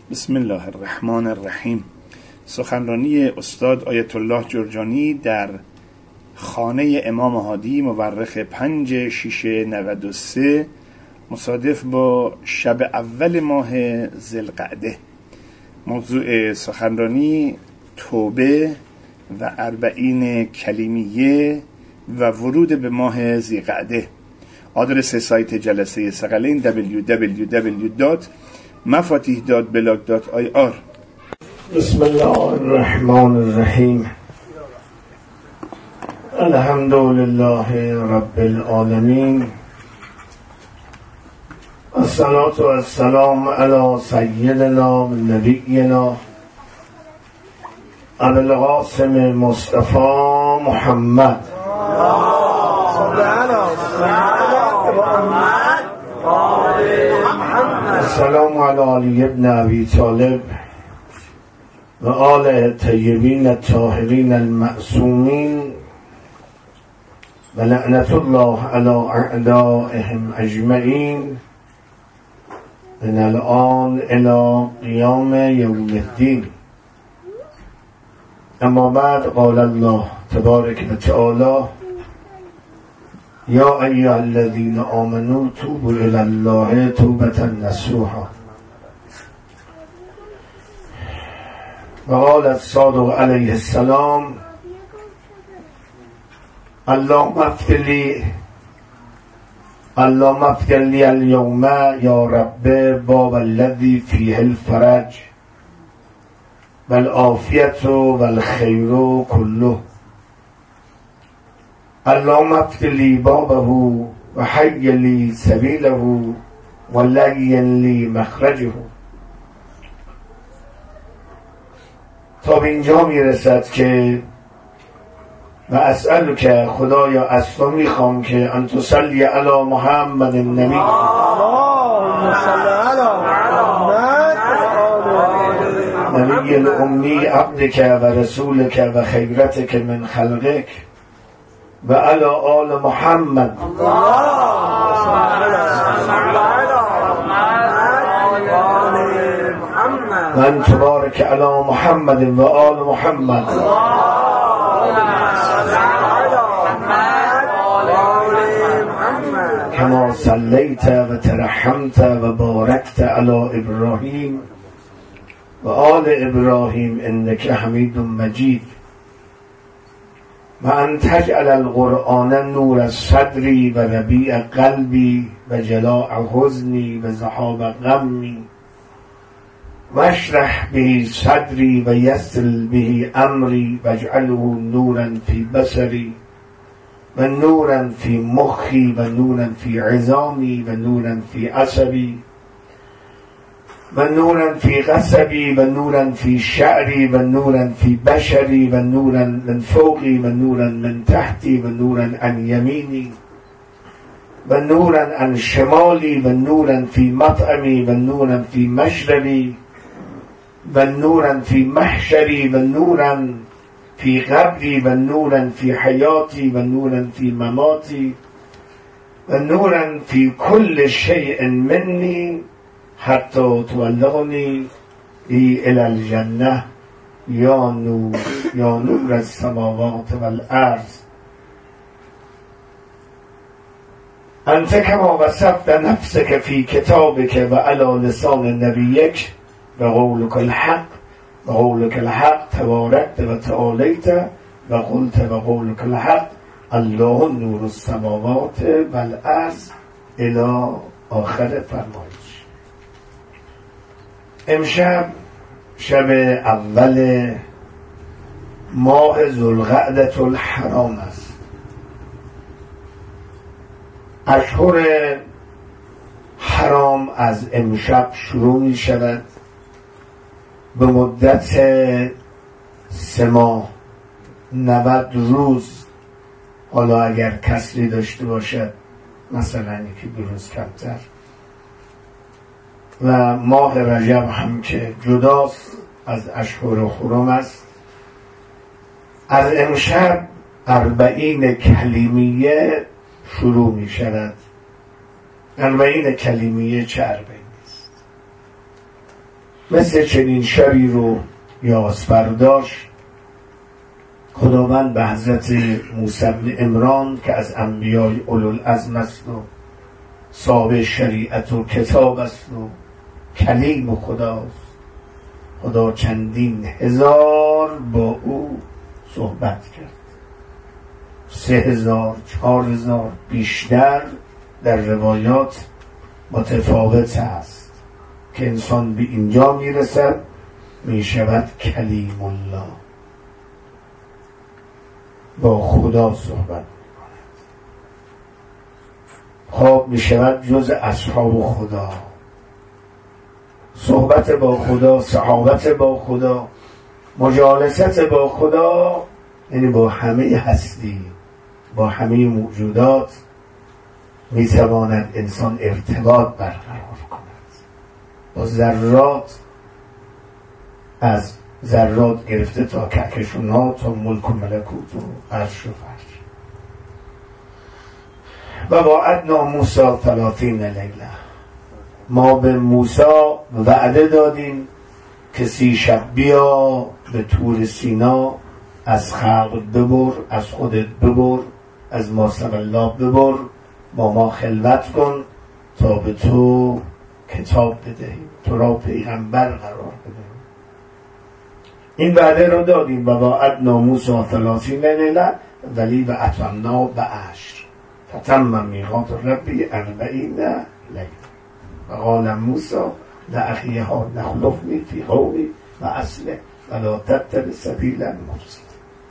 بسم الله الرحمن الرحیم. سخنرانی استاد آیت الله جرجانی در خانه امام هادی مورخ 5/6/93 مصادف با شب اول ماه ذوالقعده. موضوع سخنرانی توبه و 40 کلیمیه و ورود به ماه ذوالقعده. آدرس سایت جلسه ثقلین www.mafatih.blog.ir. بسم الله الرحمن الرحیم. الحمد لله رب العالمین، الصلاة والسلام علی سیدنا و نبینا ابی القاسم مصطفی محمد. السلام علی علی ابن ابی طالب و آل الطیبین الطاهرین المعصومین و لعنت الله علی اعدائهم اجمعین من الان الی قیام یوم الدین. اما بعد، قال الله تبارک و تعالی: یا ایها الذین آمنوا توبوا الی الله توبة نصوحا. و قال الصادق علیه السلام: اللهم افتح لی اليوم یا رب باب الذی فیه الفرج والعافیة والخیر كله. اللهم افتح لی بابه و حی لی سبیله و لین لی مخرجه. تا به اینجا میرسد که و اسأل که خدایا از تو میخوام که ان تصلی علی محمد النبی نبی الامی عبدک و رسولک و خیرتک من خلقک و علی آل محمد و ان تبارک علی محمد و آل محمد کما صلیت و ترحمت و بارکت علی ابراهیم و آل ابراهیم انک حمید مجید. و ان تجعل القرآن نور صدری و ربیع قلبی و جلاء حزنی و ذهاب غمی و اشرح به صدری و یسر به امری و اجعله نورا فی بصری و نورا فی مخی و نورا فی عظامی و نورا فی عصبی و نورا فی قصبی و نورا فی شعری و نورا فی بشری و نورا من فوقی و نورا من تحتی و نورا عن یمینی و نورا عن شمالی و نورا فی مطعمی و نورا فی مشربی و نورا فی محشری و نورا فی قبری و نورا فی حیاتی و نورا فی مماتی و نورا فی کل شیء منی حتی تبلغنی ای الی الجنه یا نور السماوات والارض. انت کما وصفت نفسک فی کتابک و علی لسان نبیک و قولک الحق و قولک الحق تبارکت و تعالیت و قلت و قولک الحق الله نور السماوات والارض الی آخر فرمایش. امشب شب اول ماه ذوالقعدة الحرام است. اشهر حرام از امشب شروع می شود به مدت 3 ماه 90 روز. حالا اگر کسری داشته باشد مثلا 1-2 روز کمتر. و ماه رجب هم که جداست از اشهر حرم است. از امشب 40 کلیمیه شروع می شود. 40 کلیمیه چه 40 است؟ مثل چنین شبی رو یاس برداشت خداوند به حضرت موسی بن عمران که از انبیای اولوالعزم است و صاحب شریعت و کتاب است و کلیم خداست. خدا چندین هزار با او صحبت کرد، 3000 4000 بیشتر در روایات متفاوت است که انسان به اینجا میرسد میشود کلیم الله، با خدا صحبت میکند، خواب میشود جز اصحاب خدا، صحبت با خدا، صحابت با خدا، مجالست با خدا، یعنی با همه هستی، با همه موجودات میتواند انسان ارتباط برقرار کند، با ذرات، از ذرات گرفته تا کهکشانات تا ملک و ملکوت و عرش و فرش. و وعدنا موسی 30 لیله، ما به موسی وعده دادیم که 30 شب بیا به طور سینا، از خلق ببر، از خودت ببر، از ما الله ببر، با ما خلوت کن تا به تو کتاب بدهیم، تو را پیغمبر قرار بدهیم. این وعده رو دادیم و وعدنا موسی 30 لیله ولی و اتممنا بعشر فتم میقات ربی 40 لیله. و قال موسی لأخیه ها نخلفنی فی قومی و اصله ولا تتبع سبیل المفسدین.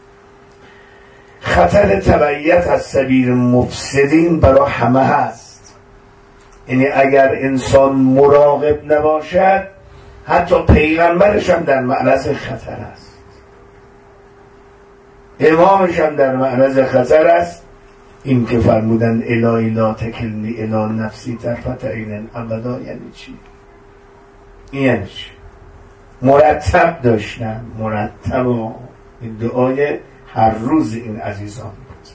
خطر تبعیت از سبیل مفسدین برای همه هست، یعنی اگر انسان مراقب نباشد حتی پیغمبرش هم در معرض خطر است، امامش هم در معرض خطر است. این که فرمودن الهی لا تکلنی الی نفسی طرفة عین ابدا، یعنی چی؟ یعنی چی؟ مرتب داشتن، مرتب این دعای هر روز این عزیزان بود.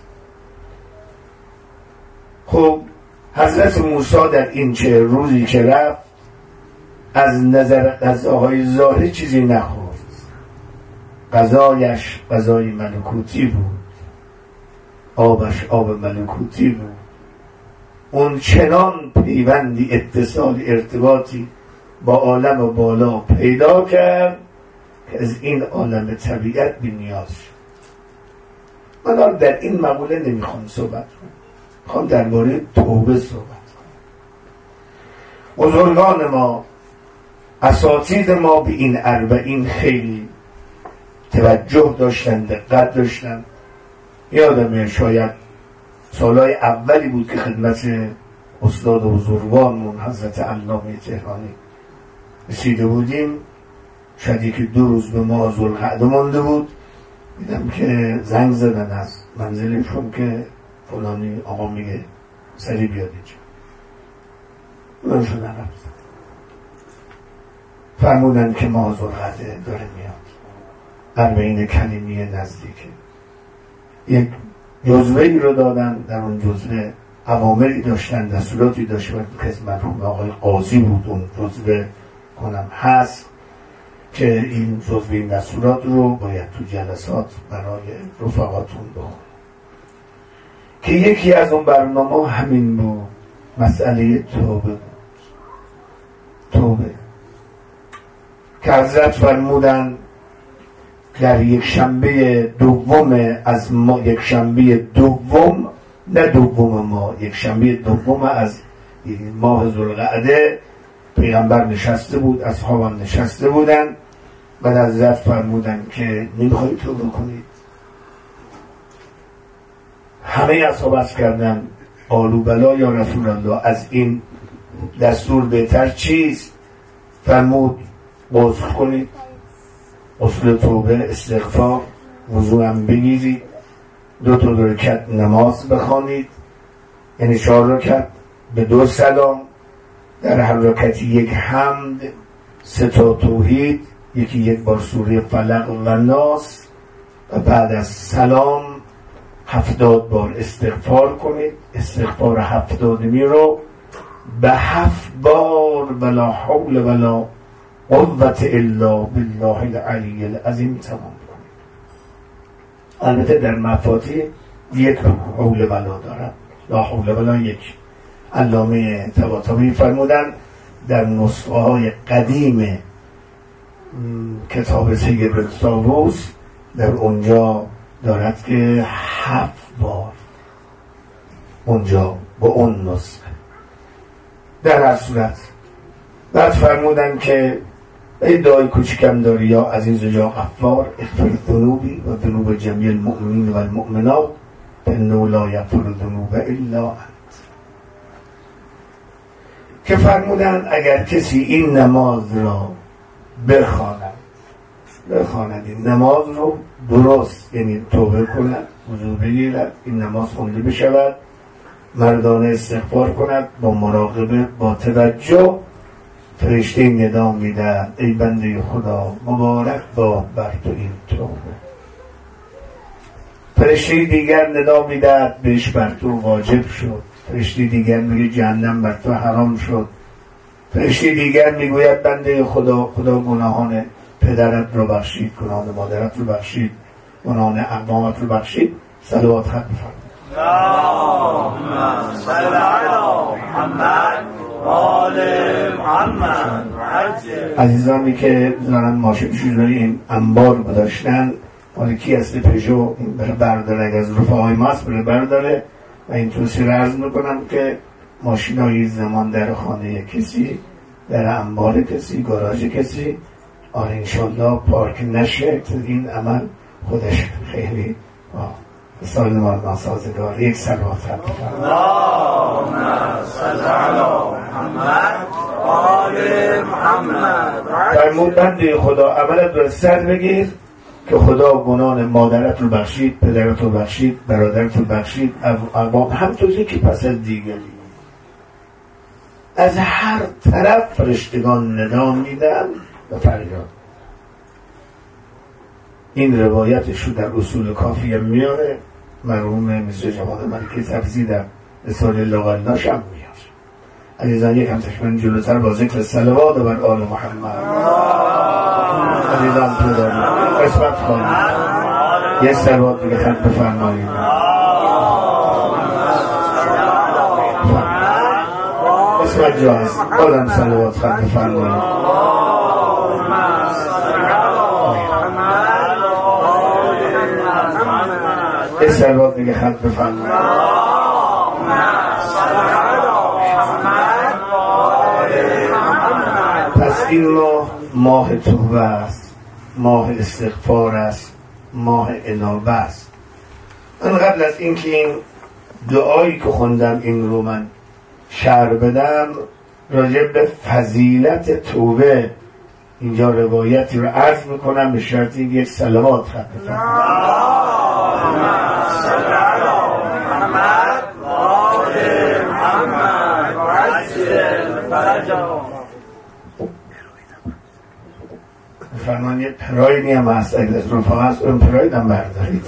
خب حضرت موسی در این 40 روزی که رفت از نظر غذاهای ظاهری چیزی نخورد، غذایش غذای ملکوتی بود، آبش آب ملکوتی بود. اون چنان پیوندی، اتصال، ارتباطی با عالم بالا پیدا کرد که از این عالم طبیعت بی نیاز شد. من در این مقوله نمیخوام صحبت کنم، میخوام درباره توبه صحبت کنم. بزرگان ما، اساتید ما به این 40 خیلی توجه داشتن، دقت داشتن. یادمه شاید سالهای اولی بود که خدمت استاد بزرگوارمون حضرت علامه تهرانی رسیده بودیم، شاید 1-2 روز به ما ذوالقعده مانده بود، دیدم که زنگ زدن از منزلشون که فلانی آقا میگه سری بیاد اینجا. من شدن رفتم، فرمودن که ما ذوالقعده داره میاد، 40 کلمی نزدیکه. یک جزوه‌ای رو دادن، در اون جزوه اوامری داشتن، دستوراتی داشتن که از مرحوم آقای قاضی بود اون جزوه کنم هست که این جزوه این دستورات رو باید تو جلسات برای رفقاتون بخون، که یکی از اون برنامه همین بود، مسئله توبه بود. توبه که حضرت فرمودن در 1 شنبه دوم از ما، 1 شنبه دوم، نه دوم ما، 1 شنبه دوم از ماه ذوالقعده پیغمبر نشسته بود، اصحابم نشسته بودن و حضرت فرمودن که نمیخواید توبه کنید؟ همه اصحاب عرض کردن قالوا بلا یا رسول الله، از این دستور بهتر چیست؟ فرمود غسل کنید، غسل توبه، استغفار، وضو هم بگیرید، 2 رکعت نماز بخوانید، یعنی 4 رکعت به 2 سلام، در هر رکعتی 1 حمد، 3 توحید، 1 بار سوره فلق و ناس، و بعد از سلام 70 بار استغفار کنید. استغفار 70 رو به 7 بار ولا حول ولا قوت الا بالله العلی العظیم تمام کنید. البته در مفاتیح یک حول ولا دارد، لا حول ولا یک. علامه طباطبایی فرمودن در نسخه های قدیم کتاب سید طاووس در اونجا دارد که 7 بار اونجا با اون نسخه. در هر صورت بعد فرمودن که ادعای کوچکم داری یا عزیز و یا غفار اغفر ذنوبی و ذنوب جمیع المؤمنین و المؤمنات فانه لا یغفر الذنوب الا انت. که فرمودن اگر کسی این نماز را بخواند این نماز رو درست، یعنی توبه کند، وضو بگیرد، این نماز خونده بشود، مردانه استغفار کند با مراقبه با توجه، فرشته ندا میدهد ای بنده خدا مبارک باد بر تو این توبه. فرشته دیگر ندا میدهد بهش بر تو واجب شد. فرشته دیگر میگه جهنم بر تو حرام شد. فرشته دیگر میگوید بنده خدا گناهان پدرت رو بخشید، گناهان مادرت رو بخشید، گناهان اقوامت رو بخشید. صلوات خط بفرمایید. اللهم صل علی محمد و آل محمد. عزیزانی که دارن ماشین شوری این انبار گذاشتن، مال کی هست؟ پژو. این بره برداره، اگر از رفقای ما هست بره برداره. و این توصیه رو عرض میکنم که ماشین های زمان در خانه کسی، در انبار کسی، گاراژ کسی انشالله پارک نشه. این عمل خودش خیلی سال ما ناسازگار. یک صلوات اللهم صل علی محمد و آل محمد. فرمود بنده خدا عملت رو سر بگیر که خدا گناهان مادرت رو بخشید، پدرت رو بخشید، برادرت رو بخشید، اقوام همطوری که پس از دیگری. از هر طرف فرشتگان ندا میدن و فریاد. این روایتش رو در اصول کافیه میاره. مرحوم مصر جواد ملکی تفزی در رساله لغالناش هم میاره. عزیزان یک همتشمن جلوتر با ذکر صلوات و بر آل محمد. عزیزان تو داریم قسمت خواهیم یه صلوات دیگه خط بفرمایید. قسمت جا هست آدم صلوات خط بفرمایید. یه صلوات دیگه خط بفرمایید. پس این ماه توبه است، ماه استغفار است، ماه انابه است. من قبل از اینکه این دعایی که خوندم این رو من شرح بدم، راجع به فضیلت توبه اینجا روایتی رو عرض میکنم به شرطی یک صلوات خط بفرمایید. فرمان یه پراید هم هست، اگر از رفاق هست اون پراید هم بردارید.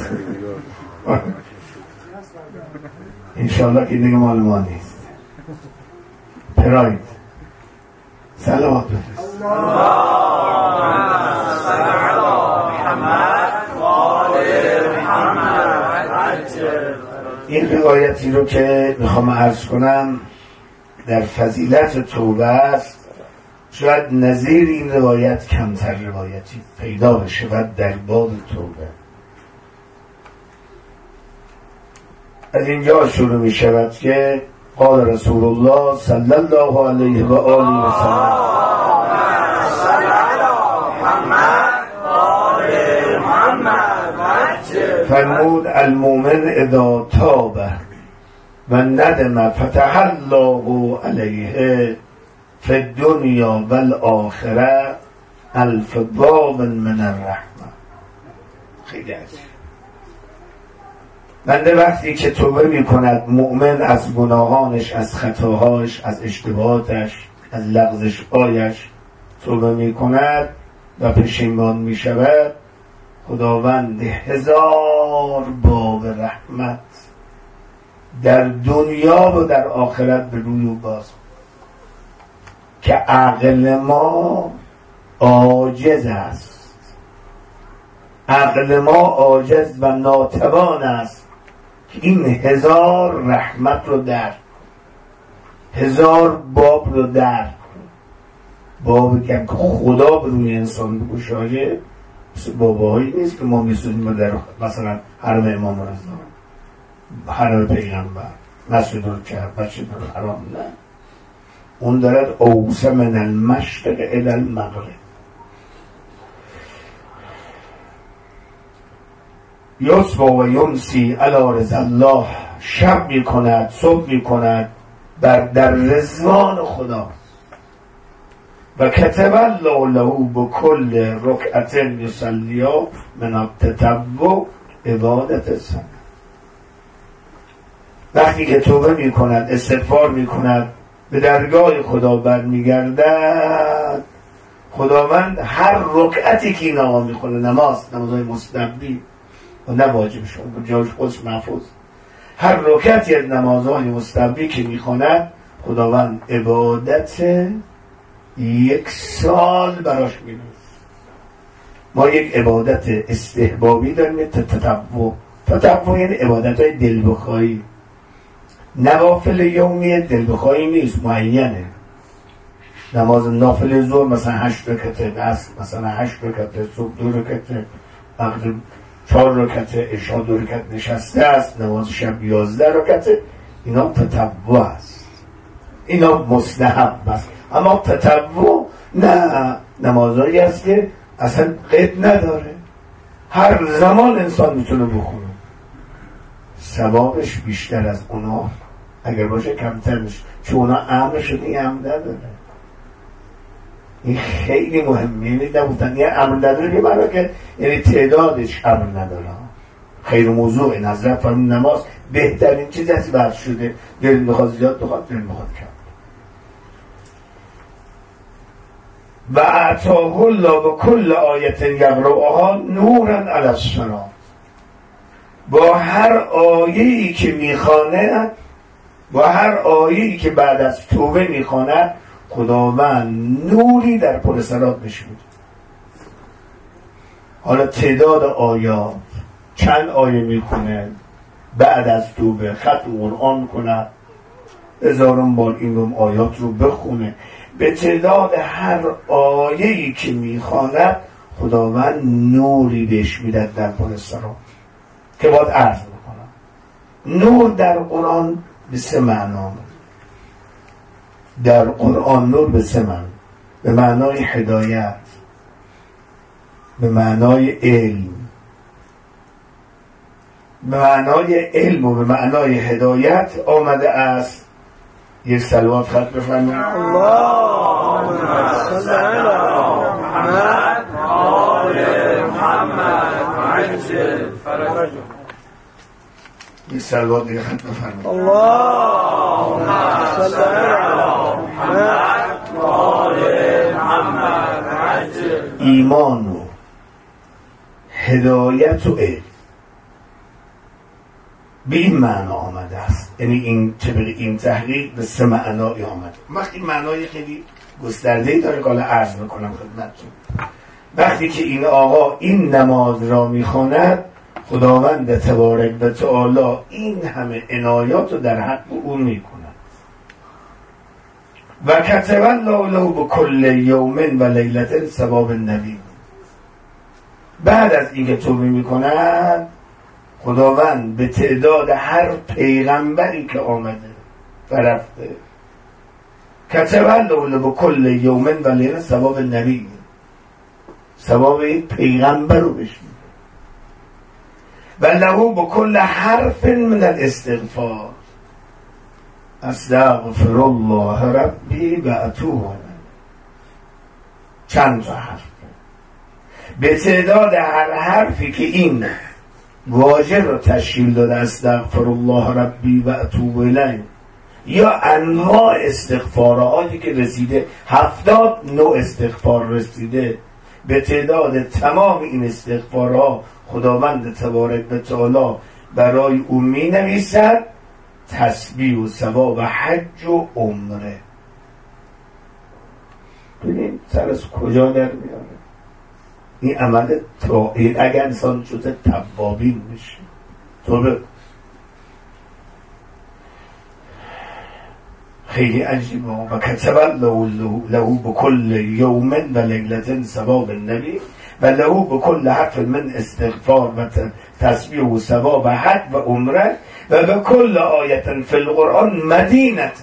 انشاءالله که دیگه مال ما نیست. پراید صلوات بفرست. این روایتی رو که میخوام عرض کنم در فضیلت توبه است. شاید نظیر این روایت کمتر روایتی پیدا بشه و در باب توبه. از اینجا شروع می شود که قال رسول الله صلی الله علیه و آله و سلم فرمود المؤمن اذا تاب و ندم فتح الله علیه فی الدنیا و الاخره الف باب من الرحمه. خیلی عجیب. بنده وقتی که توبه می کند، مؤمن از گناهانش، از خطاهاش، از اشتباهاتش، از لغزش هایش توبه می کند و پشیمان می شود، خداوند 1000 باب رحمت در دنیا و در آخرت به روی او باز که عقل ما عاجز است، عقل ما عاجز و ناتوان است که این 1000 رحمت رو درک، 1000 باب رو درک. بابی که خدا به روی انسان بگشاید باباهایی نیست که ما میسونیم در مثلا حرم امام رضا، حرم پیغمبر، مسجد الکعبه، مسجد الحرام. نه، اون دارد اوسع من المشرق الی المغرب. یصبح و یمسی علی رضا الله، شب میکند صبح میکند در رضوان خدا. و کتب الله له بكل رکعت یصلیها من التطوع عبادت سنه. وقتی که توبه میکند، استغفار میکند، به درگاه خدا برمیگردد، خداوند هر رکعتی که این آقا میخونه، نمازهای مستحبی و نه واجبشون، جاش خودش محفوظ، هر رکعتی از نمازهای مستحبی که میخوند خداوند عبادت 1 سال براش می‌نویسه. ما یک عبادت استحبابی داریم، تطوع یعنی عبادت‌های دلبخواهی. نوافل یومی دلبخواهی نیست، معینه. نماز نافل ظهر مثلا 8 رکعت، عصر مثلا 8 رکعت، صبح 2 رکعت، مغرب 4 رکعت، عشاء 2 رکعت نشسته است، نماز شب 11 رکعت. اینا تطوع است، اینا مستحب است. اما تطوع نه، نمازهایی است که اصلا قید نداره، هر زمان انسان میتونه بخونه، ثوابش بیشتر از اونا اگر باشه کمتر میشه، چون اونا امرش این امر نداره. این خیلی مهمه، یعنی نبودن یه امر نداره که برای که یعنی تعدادش امر نداره. خیر موضوع این حضرت فرمود نماز بهترین چیز از بعد شده، دل میخواد زیاد بخواد، دل میخواد کم. و اعطاه الله بكل آیت یقرأها نورا علی الصراط. با هر آیه‌ای که میخواند، با هر آیه‌ای که بعد از توبه میخواند، خداوند نوری در پل صراط بهش میده. حالا تعداد آیات، چند آیه میخونه بعد از توبه، ختم قرآن کنه، 1000 بار این رو آیات رو بخونه، به تعداد هر آیه‌ای که میخواند خداوند نوری بهش میده در پل صراط که باید عرض بکنم. نور در قرآن به 3 معنا. در قرآن نور به 3 معنا: به معنای هدایت، به معنای علم. به معنای علم و به معنای هدایت آمده است. یک صلوات خط بفرمایید. اللهم صل علی محمد و آل محمد و عجل فرجهم. یک صلوات دیگه خط بفرمایید. اللهم صل علی محمد و آل محمد و عجل. ایمان و هدایت و علم به این معنا آمده است. یعنی این طبق این تحقیق به 3 معنایی آمده. وقتی معنای خیلی گسترده‌ای داره که حالا عرض میکنم خدمتتون. وقتی که این آقا این نماز را میخواند، خداوند تبارک و تعالی این همه عنایات رو در حق او میکند. و کتب الله له بكل یوم و لیلة ثواب النبی. بعد از اینکه توبه میکند، خداوند به تعداد هر پیغمبری که آمده و رفته، کتب الله بكل یوم و لیلة ثواب النبی، ثواب این پیغمبر رو بشنید. و له بكل حرف من الاستغفار استغفر الله ربی و اتوب. چند تا حرف به تعداد هر حرفی که این واژه رو تشکیل داده، استغفر الله ربی و اتوب الیه، یا انواع استغفارهایی که رسیده، 70 نوع استغفار رسیده، به تعداد تمام این استغفارها خداوند تبارک و تعالی برای او می نویسد تسبیح و ثواب حج و عمره. ببین سر از کجا در میاره این عمل توحید. اگر انسان شده توابین میشه توبه. خیلی عجیبه. و کتب له بكل یوم و لیلة ثواب النبی و له بكل حرف من استغفار و تسبیح و ثواب حج و عمره و بكل آیت فی القرآن مدینة.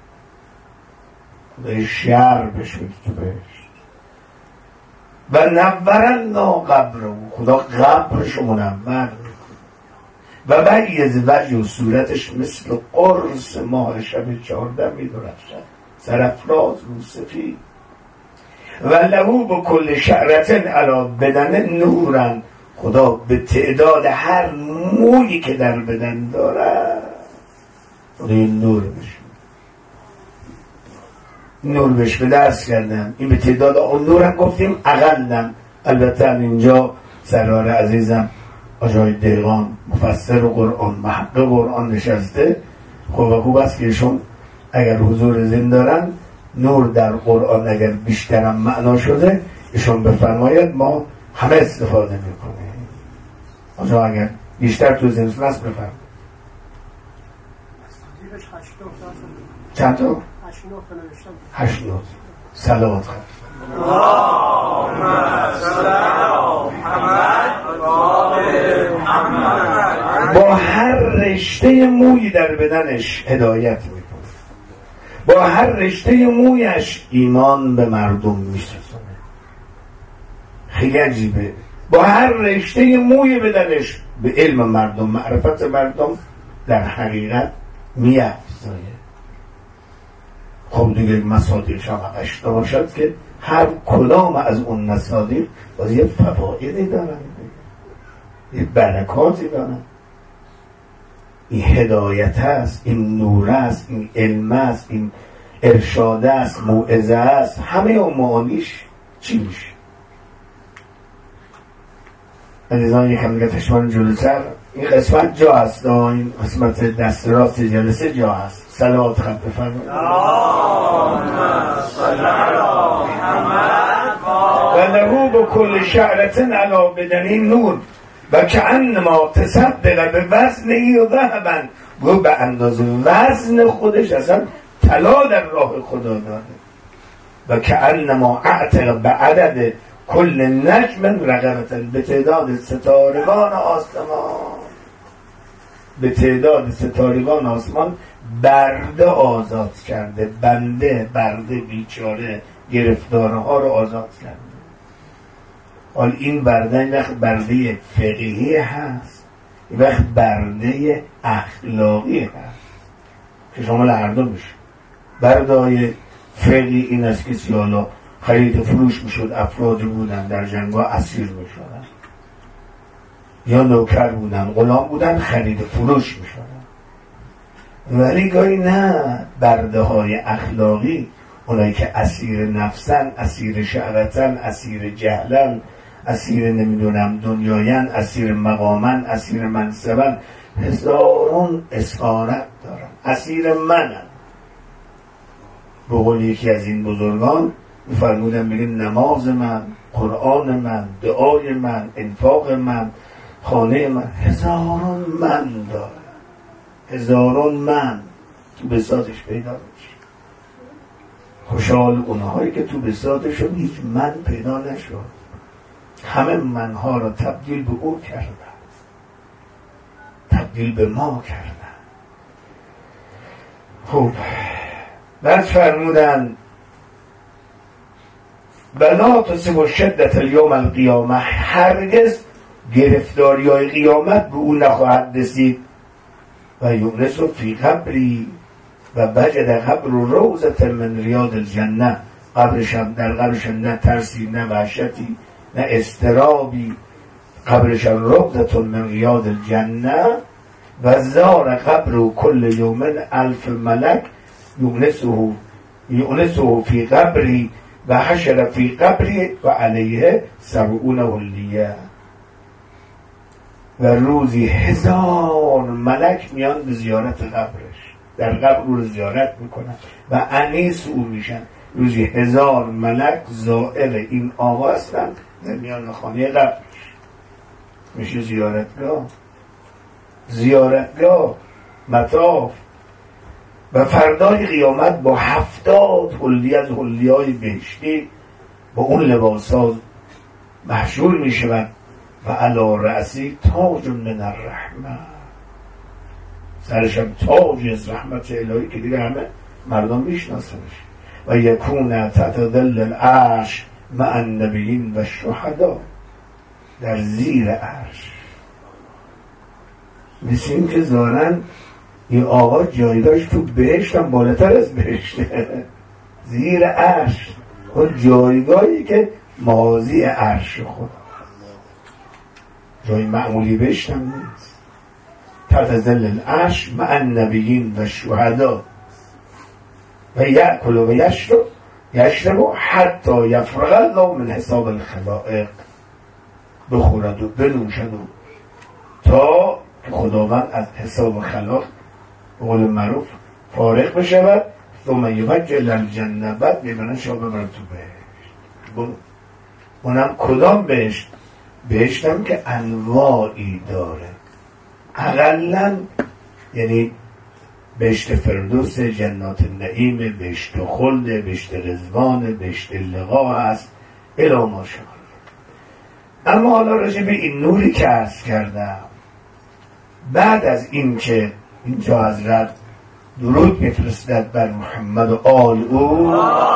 به شهر بشود تو بهش و نورنا قبره. خدا قبرش منور و بعیز وجه و صورتش مثل قرص ماه شب 14 می‌درخشد سرافراز رو سفید و له بكل شعرة علی بدن نورا. خدا به تعداد هر مویی که در بدن داره این نور بشه نور بهش به دست کردم. این به تعداد اون نور هم گفتیم اقلم. البته اینجا سرار عزیزم آجای دیغان مفسر قرآن محقق قرآن نشسته. خوب است که ایشون اگر حضور زنده دارن نور در قرآن اگر بیشترم معنا شده ایشون بفرماید ما همه استفاده میکنیم. آجا اگر بیشتر تو زنده است بفرماید. چند تا؟ 8 نوت صلوات خواهد با هر رشته موی در بدنش هدایت میکنه. با هر رشته مویش ایمان به مردم میسازه. خیلی عجیبه. با هر رشته موی بدنش به علم مردم معرفت مردم در حقیقت میافزاید. خب دیگه مصادیقش هم اشتا باشد که هر کدام از اون مصادیق باز یه فوایدی دارن یه برکاتی دارن. این هدایت است، این نور است، این علم است، این ارشاد است، موعظه است. همه اون معانیش چی میشه؟ عزیزان یکم دیگه تشمار جلوتر این قسمت جا هست. این قسمت دست راست جلسه جا هست. صلوات خط بفرمایید. و له بكل شعرة علی بدنه نور و کأنما تصدق به وزنه و ذهبا. گو به اندازه وزن خودش اصلا طلا در راه خدا داده. و کأنما اعتق به عدد کل نجم رقبة. به تعداد ستارگان آسمان به تعداد ستارگان آسمان برده آزاد کرده. برده بیچاره گرفتارها رو آزاد کرده. حال این برده این وقت برده فقهی هست، این وقت برده اخلاقی هست که شامل هر دو میشه. برده‌های فقهی این است که سیالا خرید فروش میشد، افرادی بودن در جنگ‌ها اسیر میشدن یا نوکر بودن، غلام بودن، خرید فروش میشدن. ولی گاهی نه، برده های اخلاقی اونایی که اسیر نفسن، اسیر شهوتن، اسیر جهلن، اسیر نمیدونم دنیاین، اسیر مقامن، اسیر منصبن، هزارون اسارت دارن. اسیر منن. به قول یکی از این بزرگان میفرمودن میگه نماز من، قرآن من، دعای من، انفاق من، خانه من، هزارون من دارن. هزارون من تو بساطش پیدا میشه. خوشحال اونهایی که تو بساطشون هیچ من پیدا نشد، همه منها را تبدیل به او کردن، تبدیل به ما کردن. خب بعد فرمودن بلا تصب شدت الیوم القیامه. هرگز گرفتاری های قیامت به او نخواهد رسید. و یونس فی قبری و وجد قبر روضة من ریاض الجنه. قبرشم در قبرشم نه ترسی، نه وحشتی، نه استرابی. قبرشم روضة من ریاض الجنه و زار قبر کل یوم 1000 ملک یونسه فی قبری و حشر فی قبری و علیه 70 ولیه. و روزی 1000 ملک میان به زیارت قبرش، در قبر رو زیارت میکنن و انیس او میشن. روزی 1000 ملک زائر این آقا هستند در میان خانه قبرش. میشه زیارتگاه مطاف. و فردای قیامت با 70 حلی از حلیهای بهشتی با اون لباسا محشور می شود. و علی رأسی تاج من الرحمه، سرشم تاج از رحمت الهی که دیگه همه مردم میشناسنش. و یکون تحت ظل العرش مع النبیین و الشهدا، در زیر عرش. مثل این که ظاهرن این آقا جایگاهش تو بهشت هم بالاتر از بهشته، زیر عرش، اون جایگاهی که موازی عرش خدا، جای معمولی بهشت هم نیست. تحت ظل العرش مع النبیین و الشهدا و یأکل و یشرب حتی یفرغ الله من حساب الخلائق، بخورد و بنوشد تا خداوند از حساب خلق قول معروف فارغ بشود. ثم یوجه للجنه، بعد میبرن شما ببرن تو بهشت. اونم کدام بهشت؟ بهشتم که انواعی داره. اقلا یعنی بهشت فردوس، جنات النعیم، بهشت خلد، بهشت رضوان، بهشت لقا هست الی ماشاءالله. اما حالا راجع به این نوری که عرض کردم، بعد از این که اینجا حضرت درود میفرستد بر محمد و آل او،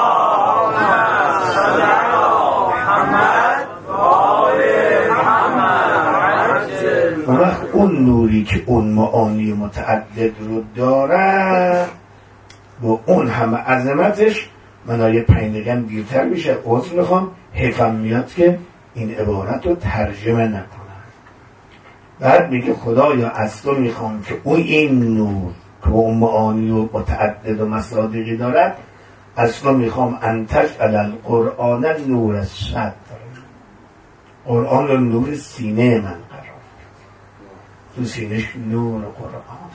اون وقت اون نوری که اون معانی متعدد رو داره با اون همه عظمتش، من یه 5 دقیقه دیرتر میشه، عذر میخوام، حیفم میاد که این عبارت رو ترجمه نکنم. بعد میگه خدایا از تو میخوام که اون این نور که اون معانی و متعدد و مصادیقی دارد، از تو میخوام انتج علی القرآن نور الصدر، قرآن رو نور سینه من قرار، تو سینهش نور قرآن.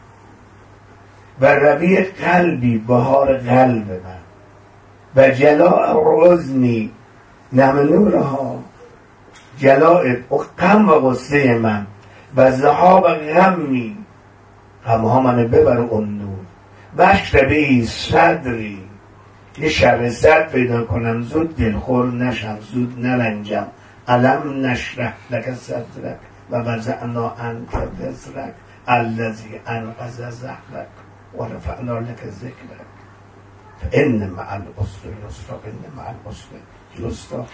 و ربیع قلبی، بهار قلب من، و جلاء حزنی، نم نورها، جلاء غم و غصه من، و ذهاب غمی، غمها منو ببر اون نور. بشربی صدری، یه شب صدر پیدا کنم، زود دلخور نشم، زود نرنجم. علم نشرح لک صدرک و وضعنا عنک وزرک الذی انقض ظهرک و رفعنا لک ذکرک فان مع العسر یسرا ان مع العسر یسرا.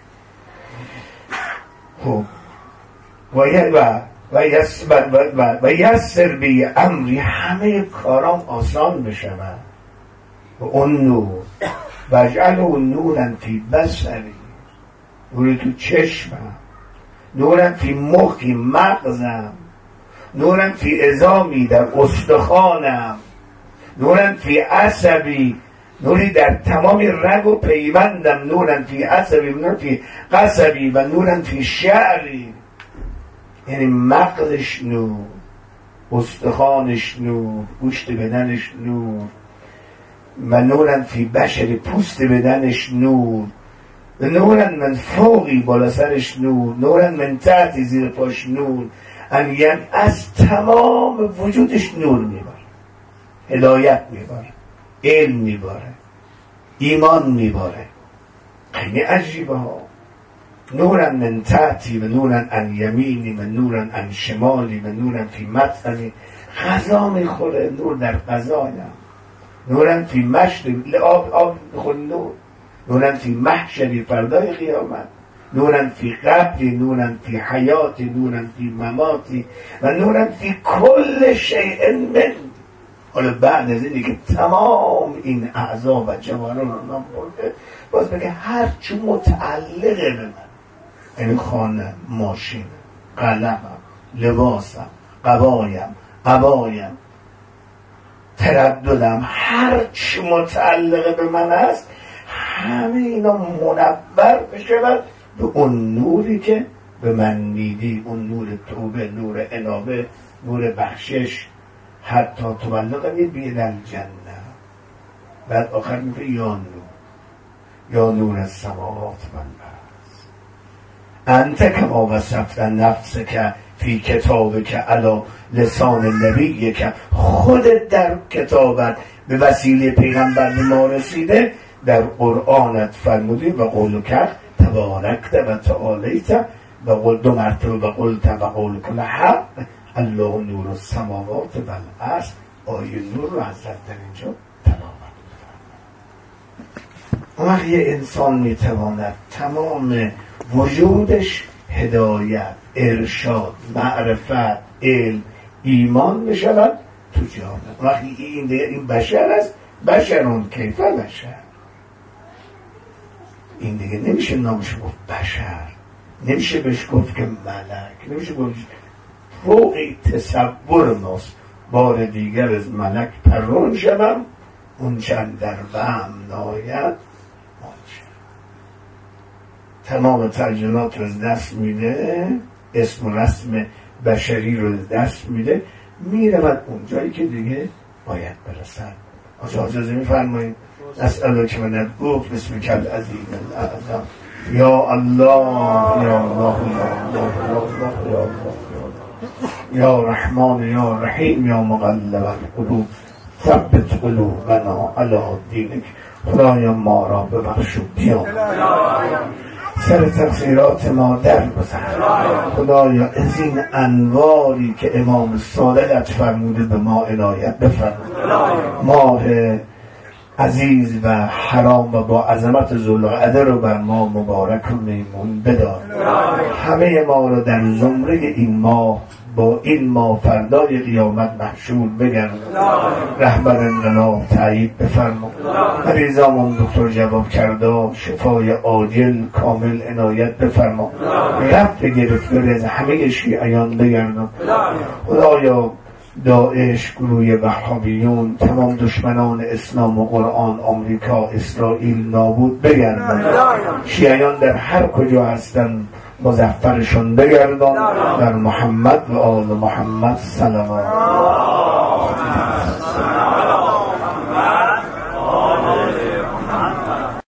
خب و یسر بی امری، همه کارام آسان بشود و اون نور. و اجعله نورا فی بصری، نوری تو چشمم، نورا فی مخی مغزم، نورا فی عظامی، در استخوانم، نورا فی عصبی، نوری در تمام رگ و پیوندم، نورا فی عصبی، نورا فی قصبی، و نورا فی شعری. یعنی مغزش نور، استخوانش نور، گوشت بدنش نور، و نورا فی بشری، پوست بدنش نور، و نورا من فوقی، بالا سرش نور، نورا من تحتی، زیر پاش نور. یعنی از تمام وجودش نور میباره، هدایت میباره، علم میباره، ایمان میباره. خیلی عجیبه ها. نورا من تحتی و نورا عن یمینی و نورا عن شمالی و نورا فی مطعمی، غذا میخوره، نور در غذایم، نورا فی مشرب، آب میخوره، نورا فی محشری، فردای قیامت، نورا فی قبری، نورا فی حیاتی، نورا فی مماتی، و نورا فی کل شیء من. حالا بعد از اینی که تمام این اعضا و جوانان رو نام برده، باز بگه هر چی متعلقه به من، یعنی خانه، ماشین، قلمم، لباسم، قبایم، ترددم، هر چی متعلقه به من است، همه اینا منور بشود به اون نوری که به من میدی، اون نور توبه، نور انابه، نور بخشش. حتی تبلغنی بین الجنه. بعد آخر میگه یا نور، یا نور السماوات و الارض انت کما وصفت نفسک فی کتابک علی لسان نبیک، خودت در کتابت به وسیله پیغمبر به ما رسیده در قرآنت فرمودی و قولک تبارکت و تعالیت و قل 2 مرتبه و قلت و قولک الحق الله نور السماوات و الارض. آیه نور رو حضرت در اینجا تلاوت می‌فرمایند. یه انسان میتواند تمام وجودش هدایت، ارشاد، معرفت، علم، ایمان بشود تو جامعه. وقتی این بشر است، بشرون کیف بشر، این دیگه نمیشه نامش گفت بشر، نمیشه بهش گفت که ملک، نمیشه گفت فوق تصور ماست. بار دیگر از ملک پرون شدم اون چند در وهم ناید. تمام ترجمات رو از دست میده، اسم و رسم بشری رو از دست میده، میرود اونجایی که دیگه باید برسد. اجازه میفرمایید اسئله که من گفت بسم کل عظیم الاعظم یا الله یا الله یا الله یا رحمان یا رحیم یا مقلب القلوب ثبت قلوبنا علی دینک. خدایا ما را ببخش و بیامرز، سر تقصیرات ما درگذر. خدایا از این انواری که امام صادقت فرموده به ما عنایت بفرما. ماه عزیز و حرام و با عظمت ذوالقعده رو بر ما مبارک و میمون بدار. همه ما رو در زمره این ماه با این ماه فردای قیامت محشور بگردان. رهبر انقلاب تایید بفرما. مریضامون دکتر جواب کرده شفای عاجل کامل عنایت بفرما. رفع گرفتاری از همه شیعیان بگردان. خدایا داعش، گروه وهابیون، تمام دشمنان اسلام و قرآن، آمریکا، اسرائیل نابود بگردان. شیعیان در هر کجا هستند مظفرشون بگردان. در محمد و آل محمد صلوات.